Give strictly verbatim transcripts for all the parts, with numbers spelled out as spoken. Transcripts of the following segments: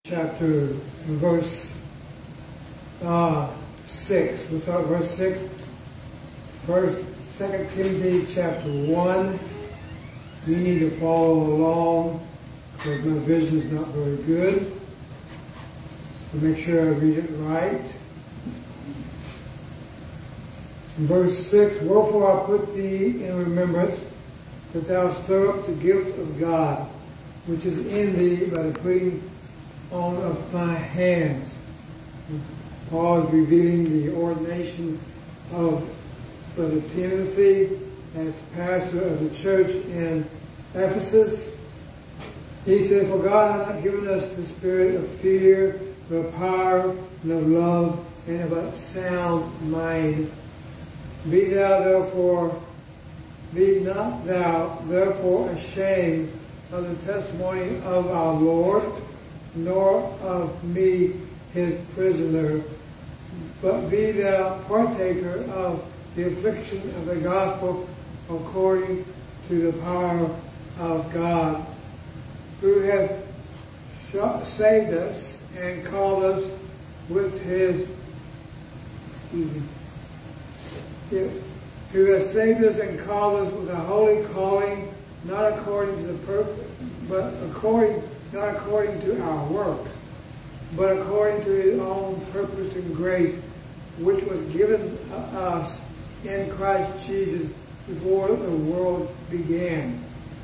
Chapter verse uh, six. We'll start verse six. First, Second Timothy chapter one. You need to follow along because my vision is not very good. So make sure I read it right. In verse six, wherefore I put thee in remembrance that thou stir up the gift of God, which is in thee by the putting on of my hands. Paul is revealing the ordination of Brother Timothy as pastor of the church in Ephesus. He said, for God hath not given us the spirit of fear, but of power, and of love, and of a sound mind. Be thou therefore, be not thou therefore ashamed of the testimony of our Lord, nor of me his prisoner, but be thou partaker of the affliction of the gospel according to the power of God, who hath saved us and called us with his, excuse me, who has saved us and called us with a holy calling, not according to the purpose, but according not according to our work, but according to his own purpose and grace, which was given us in Christ Jesus before the world began.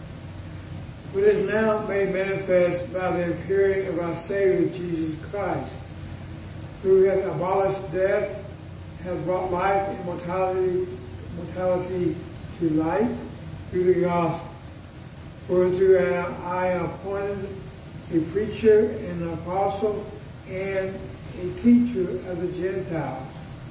But is now made manifest by the appearing of our Savior Jesus Christ, who hath abolished death, hath brought life and mortality, mortality to light through the gospel, whereunto I am appointed a preacher and an apostle and a teacher of the Gentiles,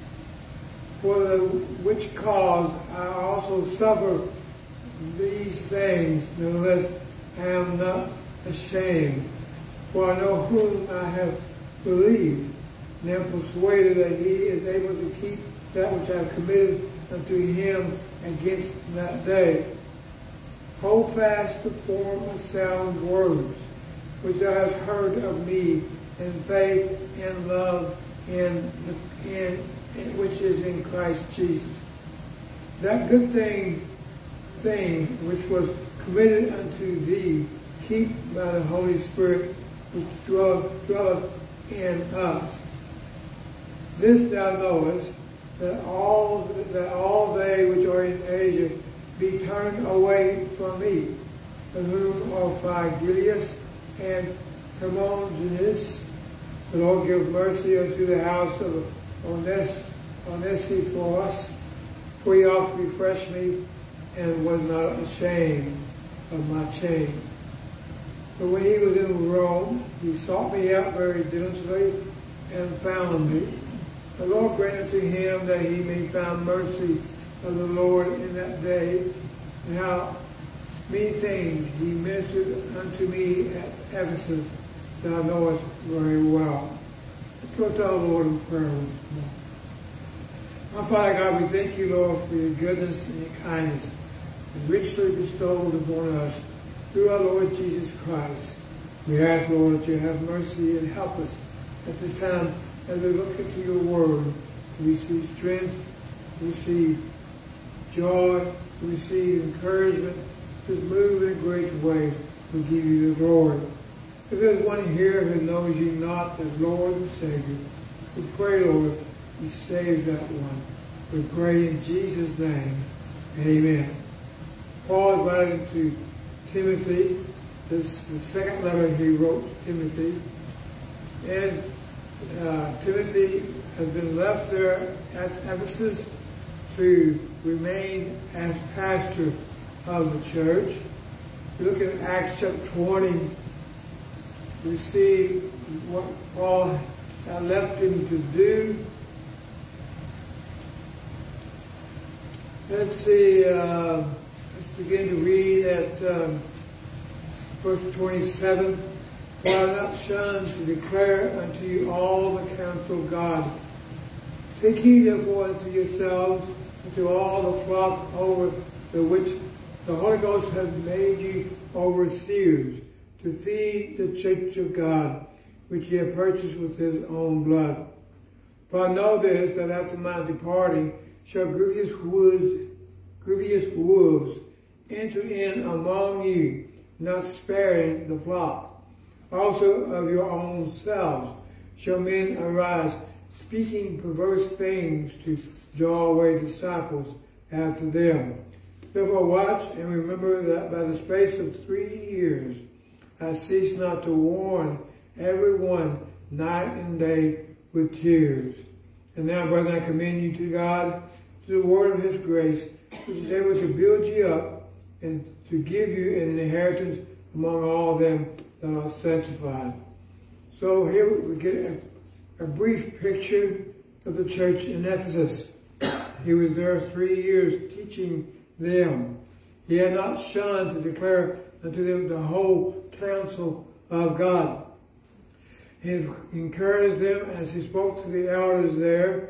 for the which cause I also suffer these things, nevertheless I am not ashamed, for I know whom I have believed, and am persuaded that he is able to keep that which I have committed unto him against that day. Hold fast the form of sound words, which thou hast heard of me, in faith and love in, in, in which is in Christ Jesus. That good thing, thing which was committed unto thee, keep by the Holy Spirit which dwelleth, dwelleth in us. This thou knowest, that all that all they which are in Asia be turned away from me, of whom are Phygelius and Hermogenes. The Lord give mercy unto the house of Ones, Onesiphorus, for he oft refreshed me and was not ashamed of my chain. But when he was in Rome, he sought me out very diligently and found me. The Lord granted to him that he may find mercy of the Lord in that day, and how many things he ministered unto me at Ephesus, thou knowest very well. Let's go to our Lord in prayer once more. Our Father God, we thank you, Lord, for your goodness and your kindness, and richly bestowed upon us through our Lord Jesus Christ. We ask, Lord, that you have mercy and help us at this time as we look into your word, to receive strength, to receive joy, to receive encouragement, to move in a great way. We give you the glory. If there's one here who knows you not as Lord and Savior, we pray, Lord, you save that one. We pray in Jesus' name. Amen. Paul is writing to Timothy. This is the second letter he wrote to Timothy. And uh, Timothy has been left there at Ephesus to remain as pastor of the church. If you look at Acts chapter twenty, we see what Paul had left him to do. Let's see, uh, let's begin to read at um, verse twenty-seven. For I have not shunned to declare unto you all the counsel of God. Take heed therefore unto yourselves and to all the flock over the which the Holy Ghost hath made you overseers, to feed the church of God, which he had purchased with his own blood. For I know this, that after my departing shall grievous wolves, grievous wolves enter in among you, not sparing the flock. Also of your own selves shall men arise, speaking perverse things to draw away disciples after them. Therefore watch and remember that by the space of three years I cease not to warn everyone night and day with tears. And now, brethren, I commend you to God, to the word of his grace, which is able to build you up and to give you an inheritance among all them that are sanctified. So here we get a, a brief picture of the church in Ephesus. He was there three years teaching them. He had not shunned to declare unto them the whole counsel of God. He encouraged them as he spoke to the elders there.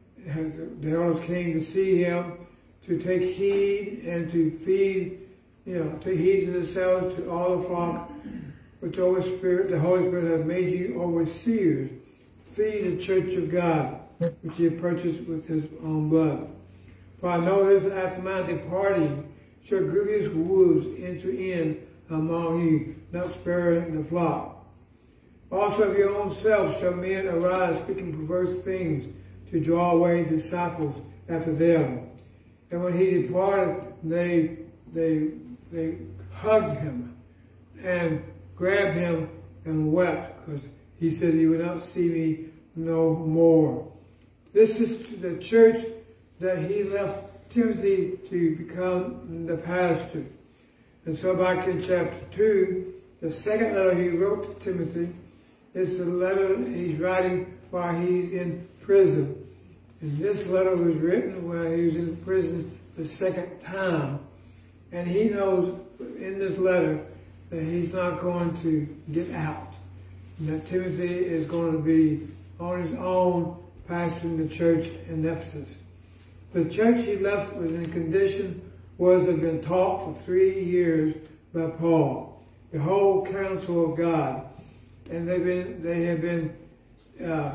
The elders came to see him, to take heed and to feed, you know, to heed to themselves, to all the flock, which the Holy Spirit, the Holy Spirit has made you overseers. Feed the church of God, which he had purchased with his own blood. For I know this, after my departing shall grievous wolves enter in among you, not sparing the flock. Also of your own selves shall men arise, speaking perverse things, to draw away disciples after them. And when he departed, they they they hugged him and grabbed him and wept, because he said he would not see me no more. This is the church that he left Timothy to become the pastor. And so back in chapter two, the second letter he wrote to Timothy is the letter he's writing while he's in prison. And this letter was written while he was in prison the second time. And he knows in this letter that he's not going to get out. And that Timothy is going to be on his own pastoring the church in Ephesus. The church he left was in condition was had been taught for three years by Paul, the whole counsel of God. And they've been, they have been uh,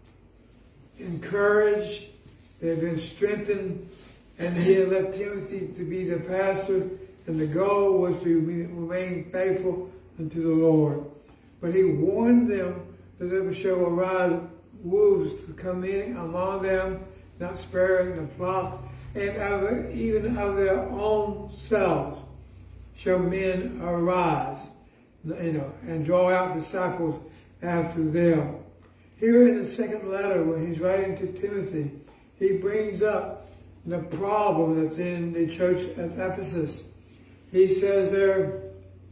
encouraged, they've been strengthened, and he had left Timothy to be the pastor, and the goal was to be, remain faithful unto the Lord. But he warned them that there shall arise wolves to come in among them, not sparing the flock, and of, even of their own selves shall men arise, you know, and draw out disciples after them. Here in the second letter, when he's writing to Timothy, he brings up the problem that's in the church at Ephesus. He says there,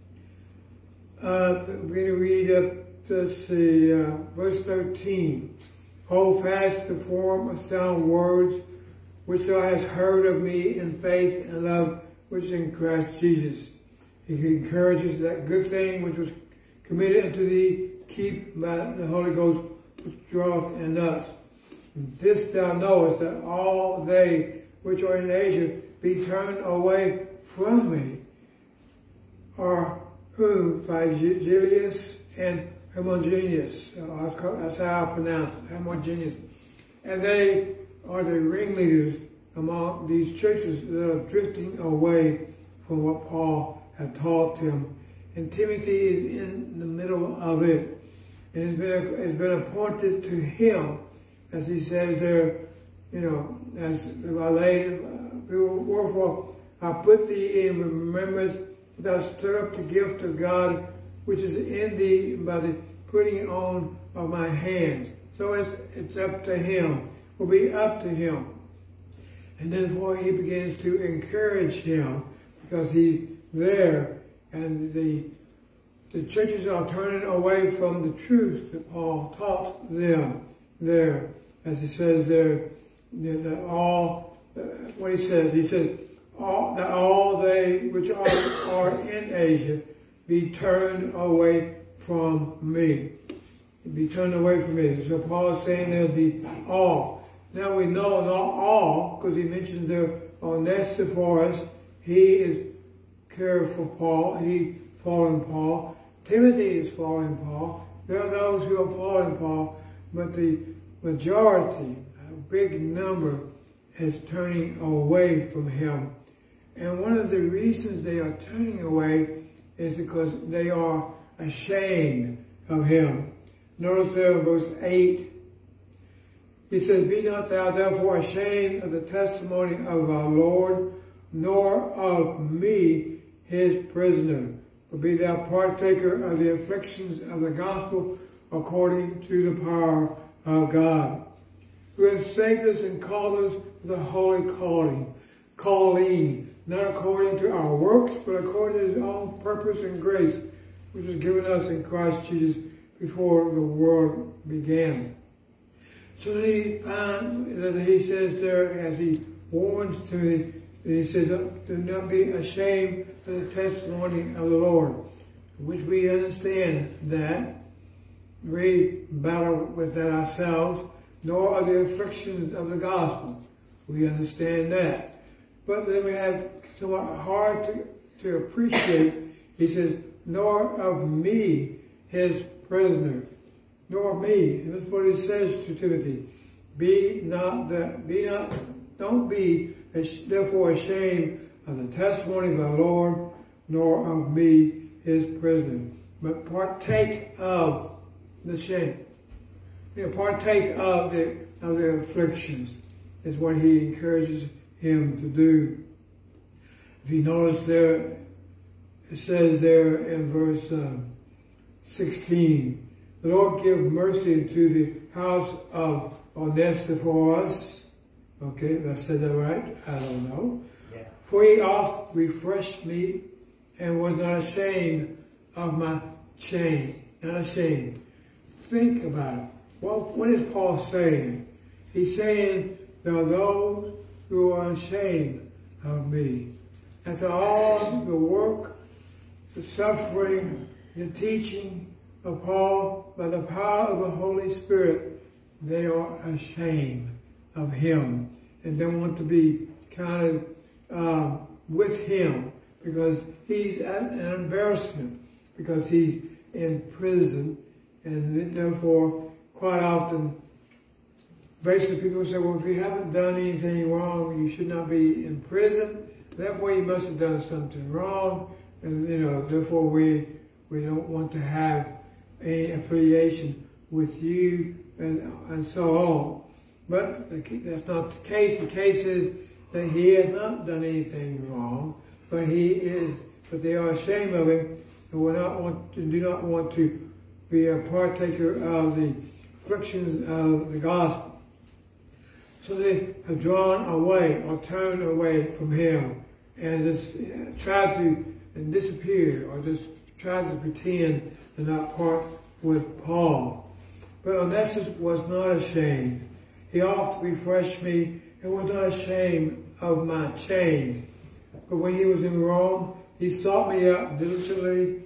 uh, we're going to read up to see, uh, verse thirteen. Hold fast the form of sound words which thou hast heard of me in faith and love which is in Christ Jesus. He encourages that good thing which was committed unto thee, keep by the Holy Ghost which dwelleth in us. And this thou knowest, that all they which are in Asia be turned away from me, are whom Phygelius and Hermogeneus, uh, that's how I pronounce it, Hermogeneus, and they are the ringleaders among these churches that are drifting away from what Paul had taught them. And Timothy is in the middle of it. And it's been, it's been appointed to him, as he says there, you know, as I laid, wherefore I put thee in remembrance, thou stir up the gift of God, which is in thee by the putting on of my hands. So it's, it's up to him, will be up to him. And therefore he begins to encourage him, because he's there, and the the churches are turning away from the truth that Paul taught them there, as he says there, that all, uh, what he said, he said, all, that all they which are, are in Asia be turned away from me. Be turned away from me. So Paul is saying there'll be all. Now we know not all, because he mentions there Onesiphorus. He is cared for Paul. He following Paul. Timothy is following Paul. There are those who are falling, Paul, but the majority, a big number, is turning away from him. And one of the reasons they are turning away is because they are ashamed of him. Notice there in verse eight, he says, "Be not thou therefore ashamed of the testimony of our Lord, nor of me, his prisoner, but be thou partaker of the afflictions of the gospel according to the power of God, who hath saved us and called us with a holy calling, calling, not according to our works, but according to his own purpose and grace, which was given us in Christ Jesus before the world began." So then he finds that he says there, as he warns Timothy, he says, "Do not be ashamed of the testimony of the Lord," which we understand that. We battle with that ourselves, nor of the afflictions of the gospel. We understand that. But then we have somewhat hard to, to appreciate. He says, "Nor of me, his prisoner." Nor of me. And that's what he says to Timothy. Be not that, be not, don't be therefore ashamed of the testimony of our Lord, nor of me, his prisoner, but partake of the shame. You know, partake of the of the afflictions is what he encourages him to do. If you notice there, it says there in verse uh, sixteen, "The Lord give mercy to the house of Onesiphorus." Okay, did I said that right? I don't know. Yeah. "For he oft refreshed me, and was not ashamed of my chain." Not ashamed. Think about it. Well, what is Paul saying? He's saying there are those who are ashamed of me. After all the work, the suffering, the teaching of Paul, by the power of the Holy Spirit, they are ashamed of him and don't want to be counted uh, with him, because he's an embarrassment, because he's in prison, and therefore quite often basically people say, well, if you haven't done anything wrong, you should not be in prison, therefore you must have done something wrong, and you know, therefore we we don't want to have any affiliation with you, and and so on. But that's not the case. The case is that he has not done anything wrong, but he is, but they are ashamed of him, and will not want to, do not want to be a partaker of the afflictions of the gospel. So they have drawn away or turned away from him and just tried to and disappear, or just tried to pretend to not part with Paul. But Onesimus was not ashamed. He oft refreshed me and was not ashamed of my chain. But when he was in Rome, he sought me out diligently,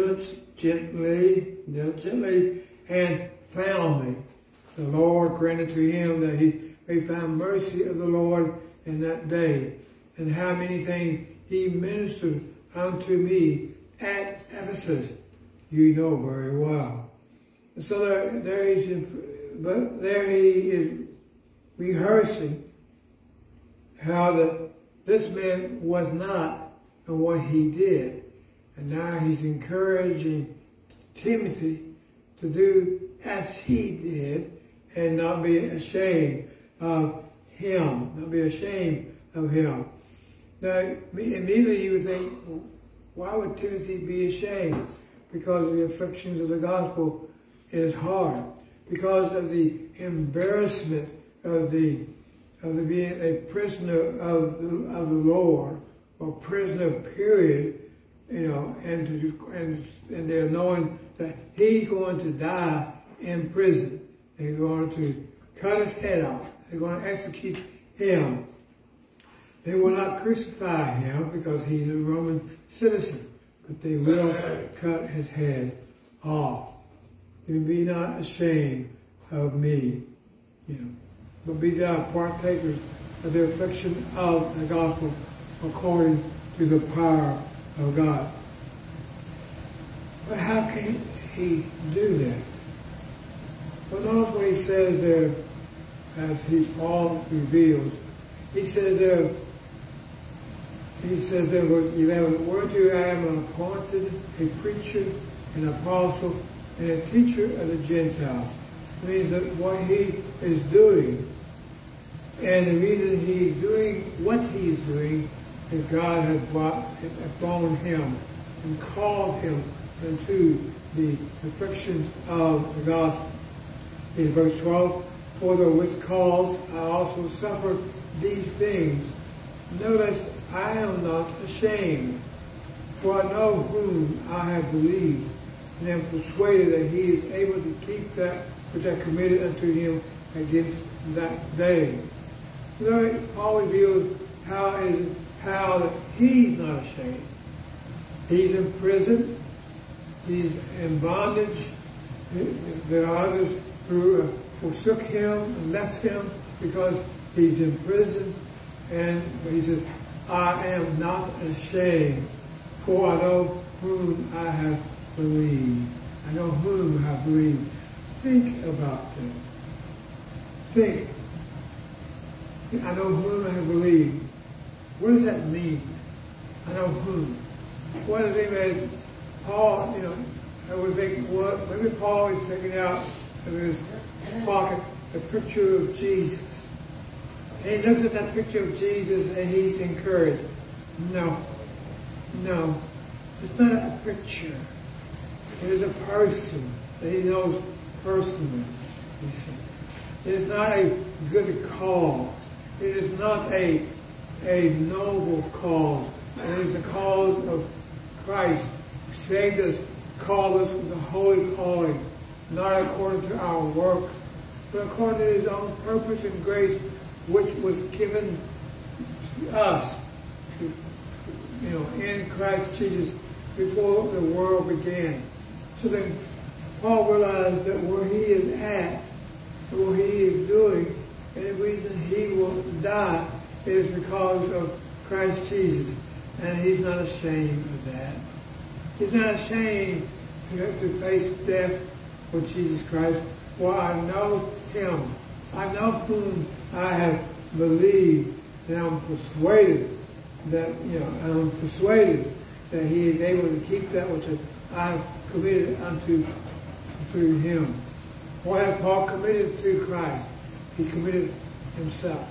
diligently, diligently, and found me. The Lord granted to him that he may find mercy of the Lord in that day. And how many things he ministered unto me at Ephesus, you know very well. And so there, there is, but there he is rehearsing how that this man was not and what he did. And now he's encouraging Timothy to do as he did and not be ashamed of him, not be ashamed of him. Now, immediately you would think, well, why would Timothy be ashamed? Because the afflictions of the gospel is hard. Because of the embarrassment of the of the being a prisoner of the, of the Lord, or prisoner period, you know, and to, and and they're knowing that he's going to die in prison. They're going to cut his head off. They're going to execute him. They will not crucify him because he's a Roman citizen, but they will cut his head off. You be not ashamed of me, you know, but be thou partakers of the affliction of the gospel according to the power of God. But how can he do that? But notice what he says there, as he Paul reveals. He says there, he says there was eleven, whereto I am an appointed, a preacher, an apostle, and a teacher of the Gentiles. It means that what he is doing, and the reason he's doing what he's doing, is God has brought upon him and called him into the perfections of the gospel. In verse twelve, for the which cause I also suffered these things. Notice, I am not ashamed, for I know whom I have believed, and am persuaded that he is able to keep that which I committed unto him against that day. So Paul reveals how is how that he's not ashamed. He's in prison. He's in bondage. There are others who forsook him and left him because he's in prison. And he says, I am not ashamed, for I know whom I have believed. I know whom I have believed. Think about that. Think. I know whom I have believed. What does that mean? I know whom. One of the things that Paul, you know, I would think, well, maybe Paul is taking out of his pocket a picture of Jesus. And he looks at that picture of Jesus and he's encouraged. No. No. It's not a picture. It is a person that he knows personally. You see. It is not a good cause. It is not a, a noble cause. It is the cause of Christ, who saved us, called us with a holy calling, not according to our work, but according to his own purpose and grace, which was given to us, to, you know, in Christ Jesus before the world began. So then Paul realized that where he is at, what he is doing, and the reason he will die is because of Christ Jesus. And he's not ashamed of that. He's not ashamed to have to face death for Jesus Christ. For I know him. I know whom I have believed. And I'm persuaded that, you know, I'm persuaded that he is able to keep that which I have committed unto through him. What has Paul committed to Christ? He committed himself.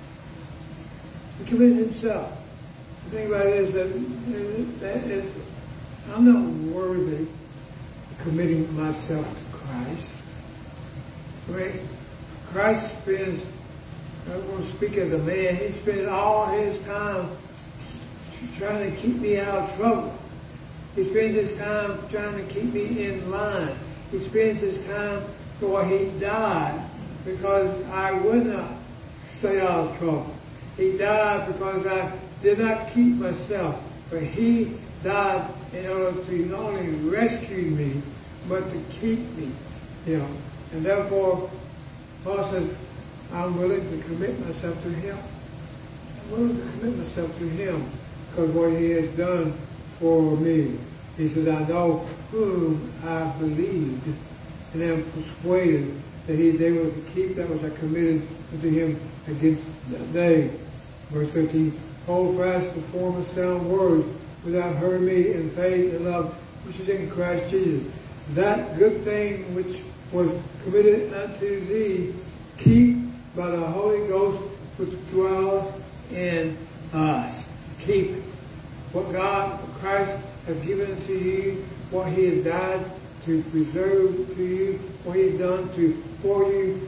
He committed himself. The thing about it is that, that it, I'm not worthy of committing myself to Christ. I mean, Christ spends, I want to speak as a man, he spends all his time trying to keep me out of trouble. He spends his time trying to keep me in line. He spends his time before he died because I would not stay out of trouble. He died because I did not keep myself, but he died in order to not only rescue me, but to keep me, you know. And therefore, Paul says, I'm willing to commit myself to him. I'm willing to commit myself to him because what he has done for me. He says, I know whom I believed, and am persuaded that he is able to keep that which I committed unto him against that day. Verse thirteen, hold fast the form of sound words, without hurting me in faith and love, which is in Christ Jesus. That good thing which was committed unto thee, keep by the Holy Ghost which dwells in us. Keep it. What God, Christ, has given to you, what he has died to preserve to you, what he has done to for you,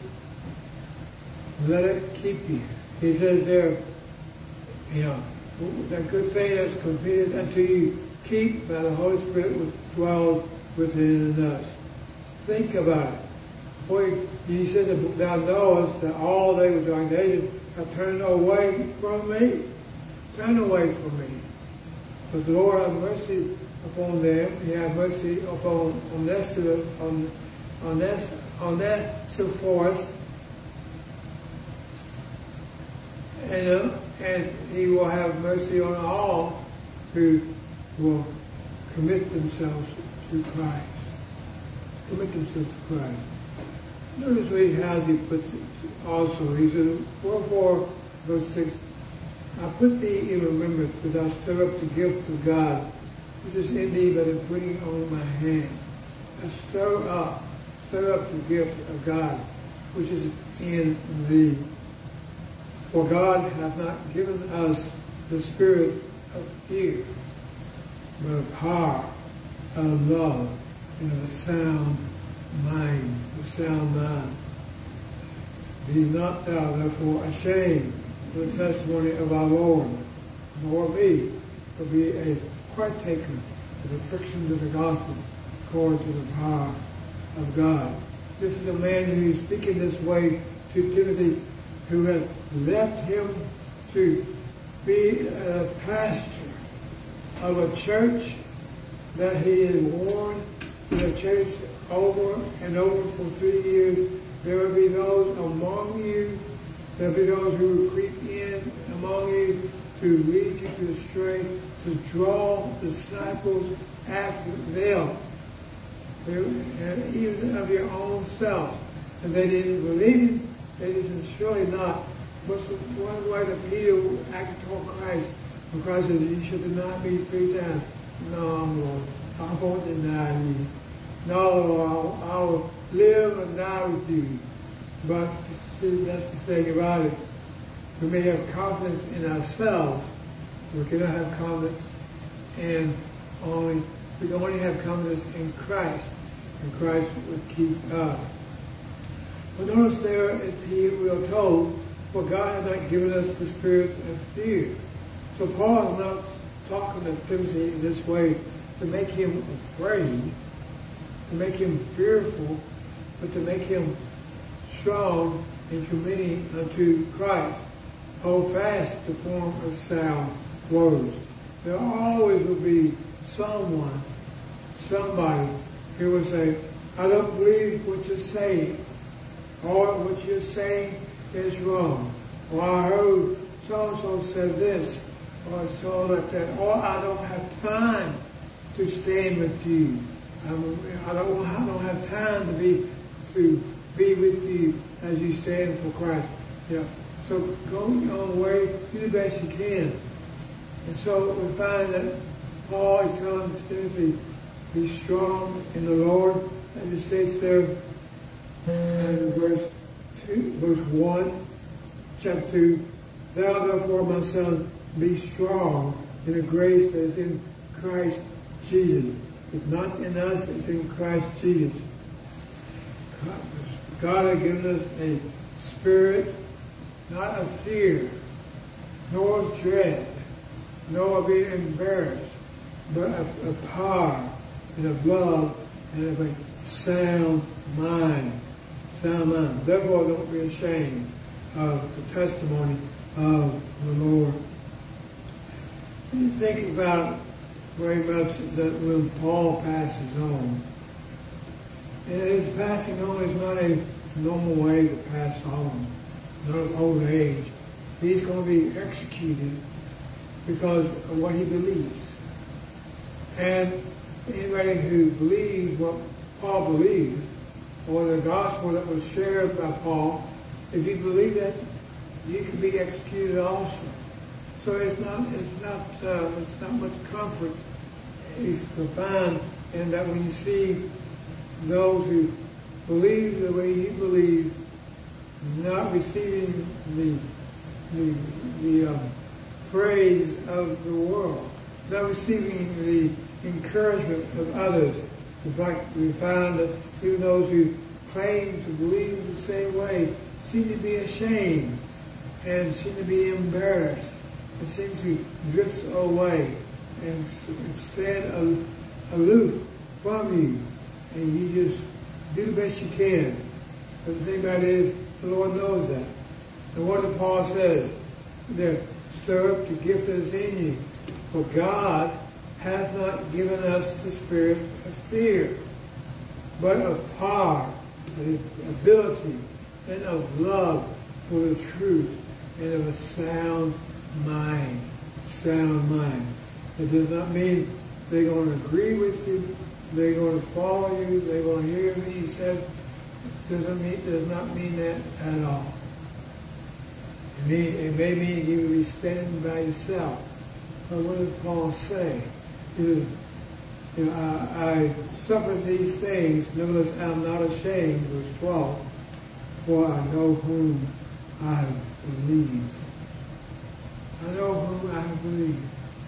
let it keep you. He says there, you know, that good thing that's committed unto you, keep by the Holy Spirit which dwells within us. Think about it. Boy, he said that thou knowest that all they which are native have turned away from me. Turned away from me. But the Lord have mercy upon them. He had mercy upon Onesimus, on Onesiphorus, and uh, and he will have mercy on all who will commit themselves to Christ. Commit themselves to Christ. Notice what he has, he puts it also. He says, wherefore, verse six, I put thee in remembrance that thou stir up the gift of God, which is in thee by the putting on my hands. I stir up, stir up the gift of God, which is in thee. For God hath not given us the spirit of fear, but of power, of love, and of a sound mind, a sound mind. Be not thou therefore ashamed of the testimony of our Lord, nor me, but be a partaker of the afflictions of the gospel according to the power of God. This is a man who is speaking this way to Timothy, who has left him to be a pastor of a church that he has warned in a church over and over for three years. There will be those among you, there will be those who will creep in among you to lead you to astray, to draw disciples after them, and even of your own self. And they didn't believe him, they didn't, surely not. What's the one way that Peter acted toward Christ? When Christ said, you should deny me three times. No, Lord, I won't deny you. No, Lord, I will live and die with you. But see, that's the thing about it. We may have confidence in ourselves. We cannot have confidence in only, we can only have confidence in Christ. And Christ will keep us. But notice there, he, we are told, for God has not given us the spirit of fear. So Paul is not talking to Timothy in this way to make him afraid, to make him fearful, but to make him strong in committing unto Christ. Hold fast the form of sound words. There always will be someone, somebody who will say, I don't believe what you're saying, or what you're saying is wrong, or I heard so-and-so said this, or so like that, or I don't have time to stand with you. I'm, I don't, I don't have time to be to be with you as you stand for Christ. Yeah. So go your own way, do the best you can. And so we find that Paul is telling Timothy, be strong in the Lord, as it states there in verse two, verse one, chapter two. Thou therefore, my son, be strong in the grace that is in Christ Jesus. It's not in us, it's in Christ Jesus. God has given us a spirit, not of fear, nor of dread, nor of being embarrassed, but of, of power and of love and of a sound mind. Sound mind. Therefore, don't be ashamed of the testimony of the Lord. You think about very much that when Paul passes on, and his passing on is not a normal way to pass on, not of old age. He's going to be executed because of what he believes. And anybody who believes what Paul believed, or the gospel that was shared by Paul, if you believe that, you can be executed also. So it's not it's not uh, it's not much comfort you can find in that when you see those who believe the way you believe, not receiving the the the um, praise of the world, not receiving the encouragement of others. In fact, we found that even those who claim to believe the same way seem to be ashamed and seem to be embarrassed and seem to drift away and stand aloof from you, and you just do the best you can. But the thing about it is, the Lord knows that. And what did Paul says? There, stir up the gift that is in you. For God hath not given us the spirit of fear, but of power, of ability, and of love for the truth, and of a sound mind. Sound mind. It does not mean they're going to agree with you, they're going to follow you, they're going to hear what you said, doesn't mean, does not mean that at all. It, mean, it may mean you will be standing by yourself. But what does Paul say? You know, I, I suffered these things, nevertheless I am not ashamed, verse twelve, for I know whom I have believed. I know whom I have believed.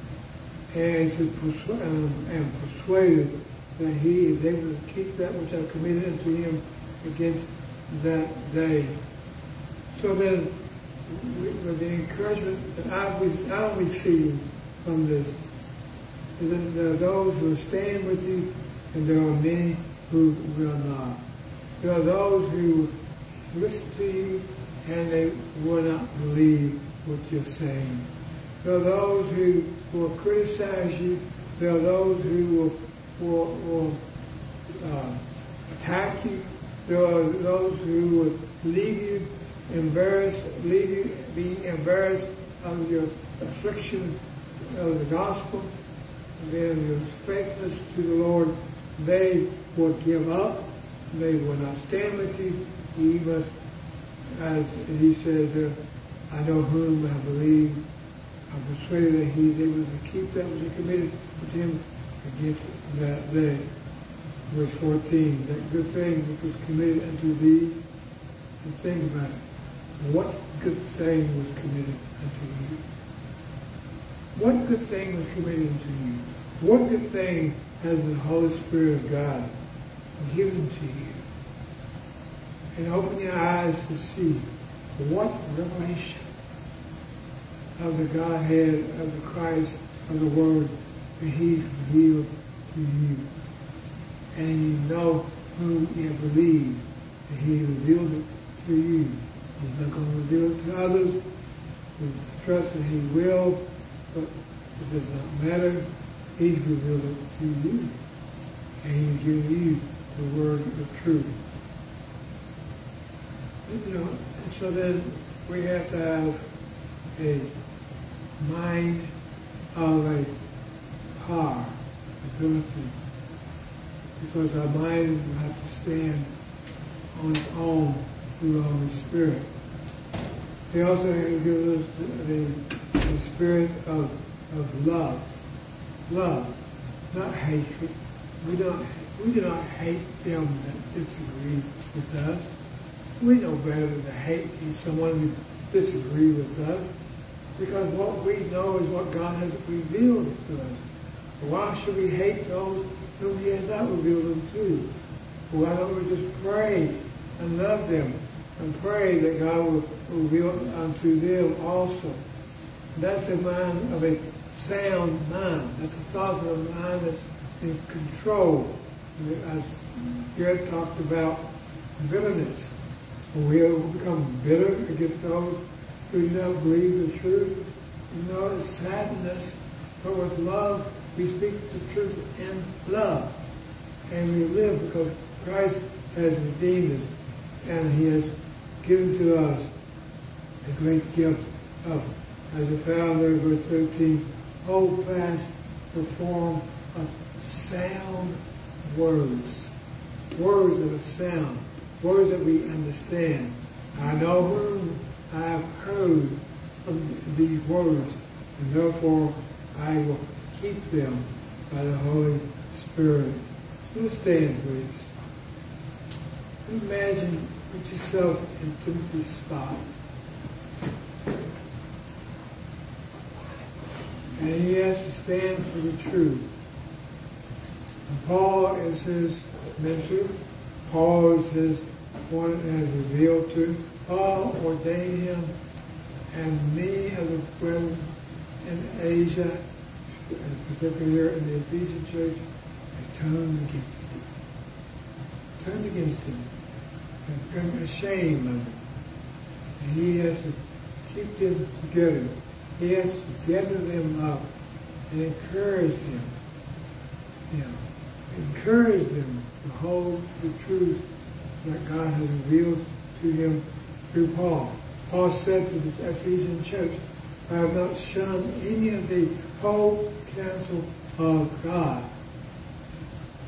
And to persuade, um, and persuaded that he is able to keep that which I committed unto him against that day. So then, with the encouragement that I, I receive from this, is that there are those who will stand with you, and there are many who will not. There are those who listen to you, and they will not believe what you're saying. There are those who will criticize you. There are those who will, will, will uh, attack you. There are those who will leave you embarrassed, leave you being embarrassed of your affliction of the gospel, and then your faithfulness to the Lord. They will give up. They will not stand with you. You must, as he says, uh, I know whom I believe. I'm persuaded that he is able to keep that which he committed to him against that day. Verse fourteen, that good thing which was committed unto thee. And think about it. What good thing was committed unto you? What good thing was committed unto you? What good thing has the Holy Spirit of God given to you? And open your eyes to see what revelation of the Godhead, of the Christ, of the Word that He revealed to you. And you know whom you have believed, that He revealed it to you. He's not going to reveal it to others. We trust that He will, but it does not matter. He's revealed it to you. And He's given you the word of truth. You know, and so then we have to have a mind of a power, ability, because our mind will have to stand on its own through the Holy Spirit. He also gives us the, the, the spirit of, of love. Love, not hatred. We don't we do not hate them that disagree with us. We know better than to hate someone who disagrees with us, because what we know is what God has revealed to us. Why should we hate those whom He has not revealed them to? Why don't we just pray and love them and pray that God will reveal unto them also? That's a mind of a sound mind. That's a thought of a mind that's in control. As Garrett talked about bitterness. When we become bitter against those who do not believe the truth, you know, it's sadness. But with love, we speak the truth in love. And we live because Christ has redeemed us. And He has given to us a great gift of, as it found there in verse thirteen, hold fast the form of sound words. Words that are sound. Words that we understand. I know whom I have heard from these words, and therefore I will keep them by the Holy Spirit. So stand, please. Imagine, put yourself in Timothy's spot. And he has to stand for the truth. And Paul is his mentor. Paul is his one that has revealed to. Paul ordained him, and many of the brethren in Asia, and particularly here in the Ephesian church, have turned against him. Turned against him. And become ashamed of him. And he has to keep them together. He has to gather them up and encourage them. You know, encourage them to hold the truth that God has revealed to him through Paul. Paul said to the Ephesian church, I have not shunned any of the whole counsel of God.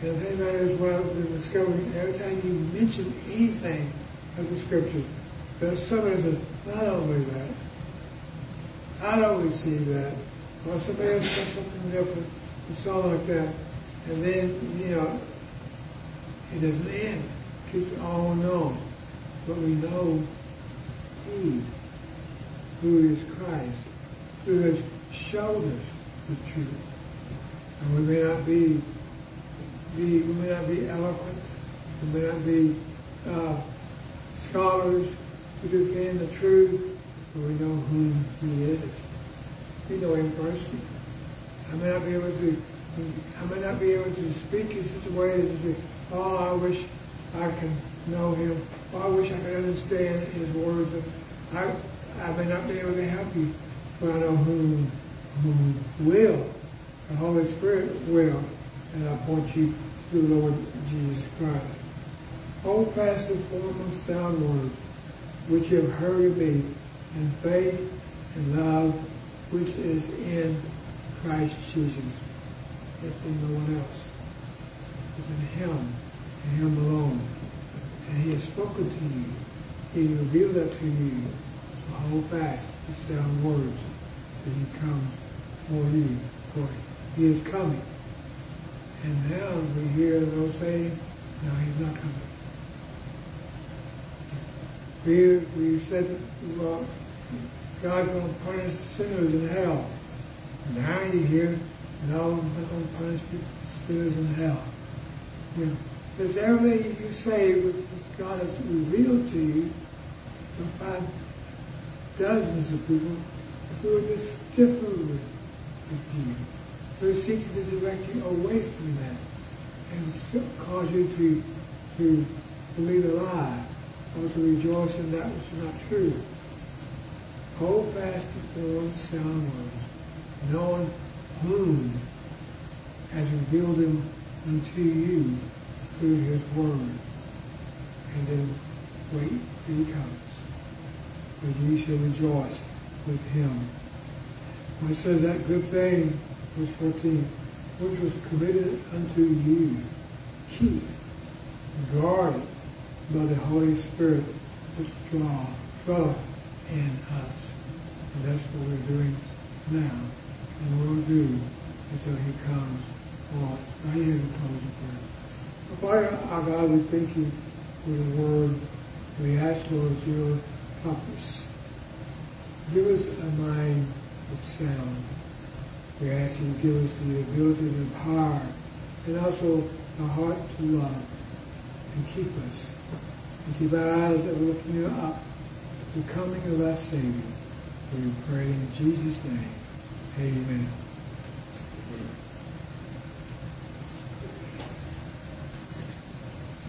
And the thing about it is what I've been discovering, every time you mention anything of the Scripture, there's somebody that says, I don't believe that. I don't receive that. Or somebody else says something different, and so on like that. And then, you know, it doesn't end. It keeps on on. But we know He, who is Christ, who has showed us the truth. And we may not be, be we may not be eloquent, we may not be uh, scholars to defend the truth, but we know whom He is. We know Him personally. I may not be able to I may not be able to speak in such a way that you say, oh, I wish I could know Him. Oh, I wish I could understand His words. I, I may not be able to help you, but I know whom, whom will. The Holy Spirit will. And I point you to the Lord Jesus Christ. Hold fast the form of sound words, which you have heard of me, in faith and love, which is in Christ Jesus. It's in no one else. It's in Him, and Him alone. And He has spoken to you. He revealed that to you. So hold fast the sound words that He comes for you. For He is coming. And now we hear those saying, no, He's not coming. We, we said, well, God's going to punish sinners in hell. Now you hear, no, He's not going to punish sinners in hell. You know, because everything you say, which God has revealed to you, you'll find dozens of people who are just stiffer with you. They're seeking to direct you away from that and cause you to, to believe a lie or to rejoice in that which is not true. Hold fast the form sound words, knowing whom has revealed Him unto you through His word. And then wait till He comes, for ye shall rejoice with Him. When it says that good thing, verse fourteen, which was committed unto you, keep, guarded by the Holy Spirit, which draw, dwelleth in us. And that's what we're doing now, and we'll do until He comes on. Right here in the closing prayer. Father, our God, we thank You for the word. We ask, Lord, You'll help us. Give us a mind that's sound. We ask You to give us the ability and the power, and also a heart to love, and keep us. And keep our eyes that we're looking up to the coming of our Savior. We pray in Jesus' name. Amen.